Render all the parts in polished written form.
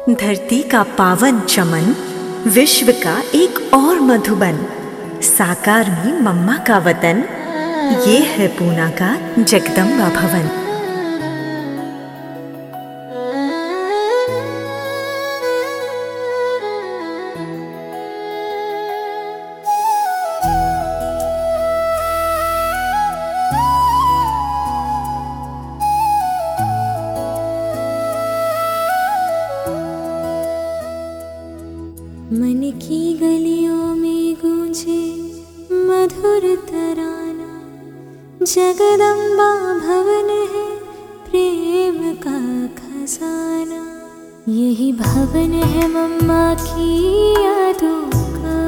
धरती का पावन चमन, विश्व का एक और मधुबन, साकार में मम्मा का वतन, ये है पूना का जगदम्बा भवन। मन की गलियों में गूंजे मधुर तराना, जगदम्बा भवन है प्रेम का खजाना। यही भवन है मम्मा की यादों का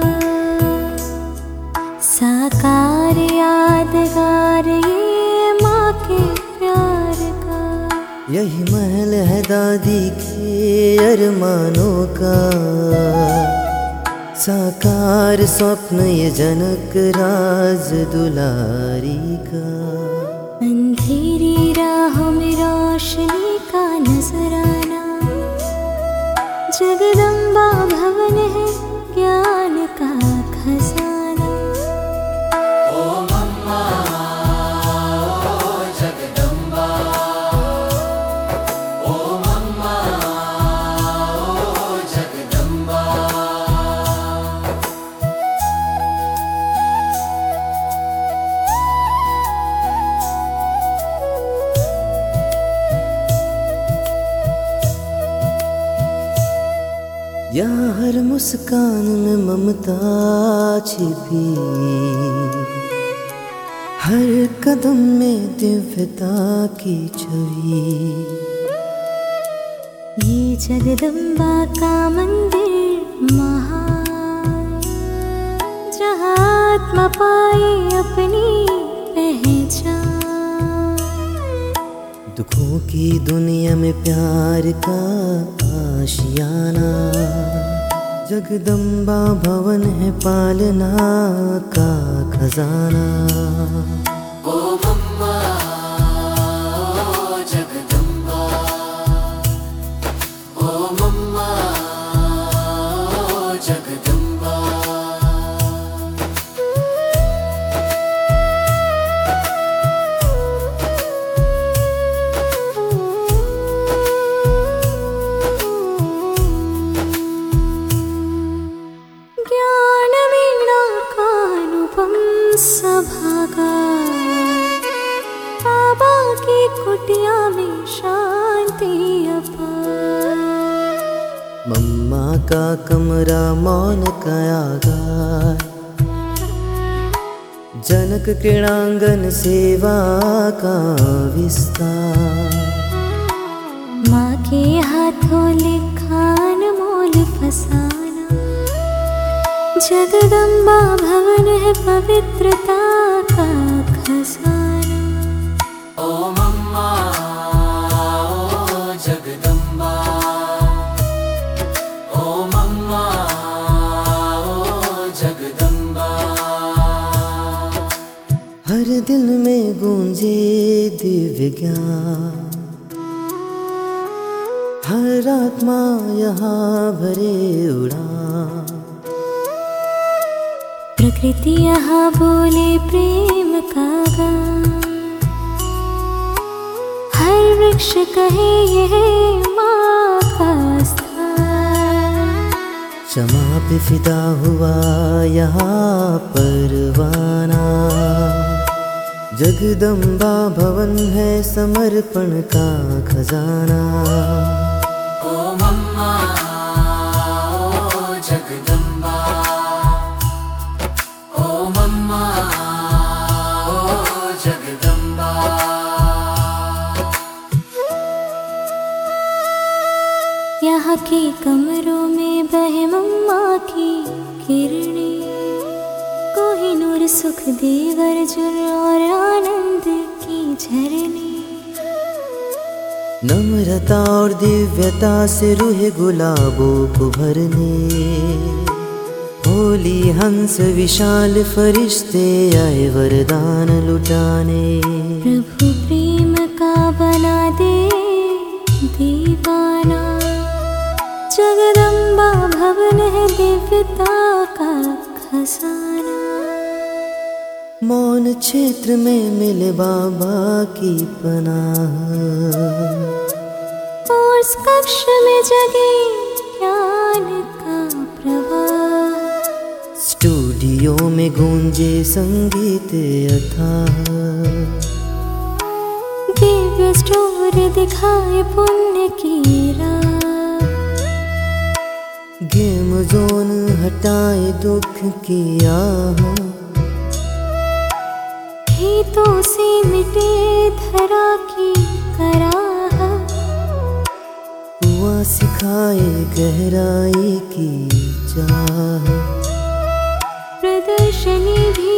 साकार यादगार, ये माँ के प्यार का। यही महल है दादी के अरमानों का साकार स्वप्न, ये जनक राज दुलारी का। अंधेरी राहों में रोशनी का नजराना, जगदम्बा भवन है ज्ञान का खजाना। ओ मम्मा ओ जगदम्बा, ओ मम्मा ओ जगदम्बा। यहाँ हर मुस्कान में ममता छिपी, हर कदम में दिव्यता की छवि। ये जगदम्बा का मंदिर महान, जहाँ आत्मा पाए अपनी पहचान। दुखों की दुनिया में प्यार का आशियाना, जगदम्बा भवन है पालना का खजाना। ओ मम्मा ओ जगदम्बा, ओ मम्मा ओ जगदम्बा। ज्ञान वीणा का अनुपम सभागा, बाबा की कुटिया में शांति अपार। मम्मा का कमरा मौन का आगार, जनक क्रीड़ांगन सेवा का विस्तार। माँ के हाथों लिखा अनमोल फसाना, जगदम्बा भवन है पवित्रता का खजाना। ओ मम्मा ओ जगदम्बा, ओ मम्मा ओ जगदम्बा। हर दिल में गूंजे दिव्य ज्ञान, हर आत्मा यहाँ भरे उड़ान। प्रकृति यहाँ बोले प्रेम का गान, हर वृक्ष कहे यह माँ का स्थान। क्षमा पे फिदा हुआ यहाँ परवाना, जगदम्बा भवन है समर्पण का खजाना। ओ मम्मा ओ जगदम्बा, ओ मम्मा ओ जगदम्बा। यहाँ के कमरों में बहे मम्मा की किरणें, कोहिनूर सुख देव अर्जुन और आनंद की झरने। नम्रता और दिव्यता से रूह गुलाबों को भरने, होली हंस विशाल फरिश्ते आए वरदान लुटाने। प्रभु प्रेम का बना दे दीवाना, जगदम्बा भवन है दिव्यता का खजाना। मौन क्षेत्र में मिले बाबा की पनाह, उस कक्ष में जगे ज्ञान का प्रवाह। स्टूडियो में गूंजे संगीत अथाह, दिव्य स्टोर दिखाए पुण्य की राह। गेम जोन हटाए दुख की आह, खेतों से मिटे धरा की कराह। हुआ सिखाए गहराई की चाह, प्रदर्शनी भी